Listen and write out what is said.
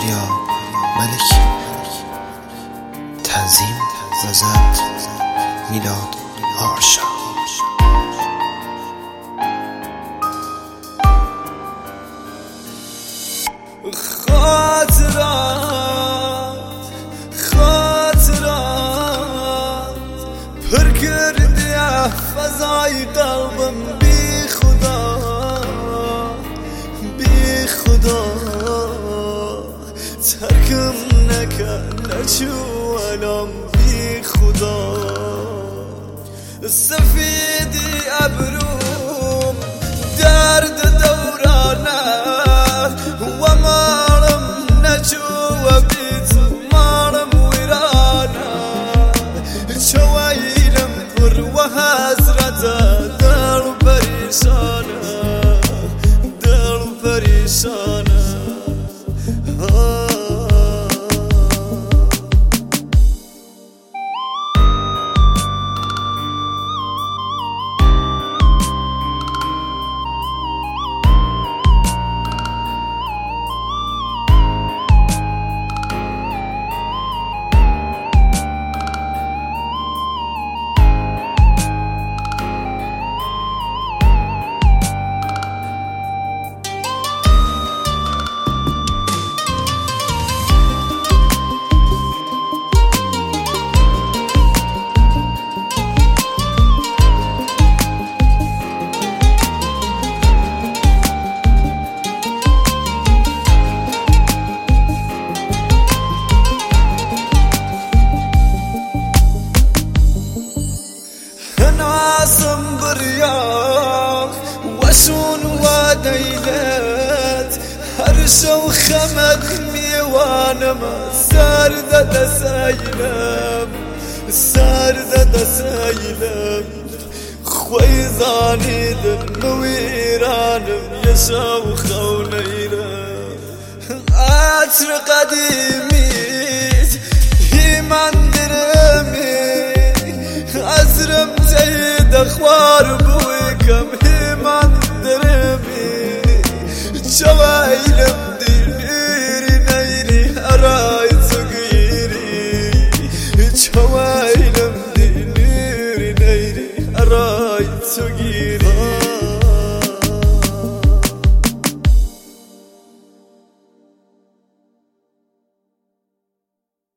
فریاد ملکی. تنظیم و ضبط میلاد آرشا. خاطرات پر کردی فضای قلبم بی خدا ترکم نکن نچو الان بی خدا. سفیدی ابروم درد دورانه و مارم نچو و بیت مارم ویرانه. چوایلم پر و حسرت دل پریشانه وشون وديلت هرشو خمد ميوانم ساردة دسايلم خويزاني دم ويرانم يشو خونيرم عطر قديميت هيمان درمي عزرم جيد اخوار بويكم هيمان درمي شوايلم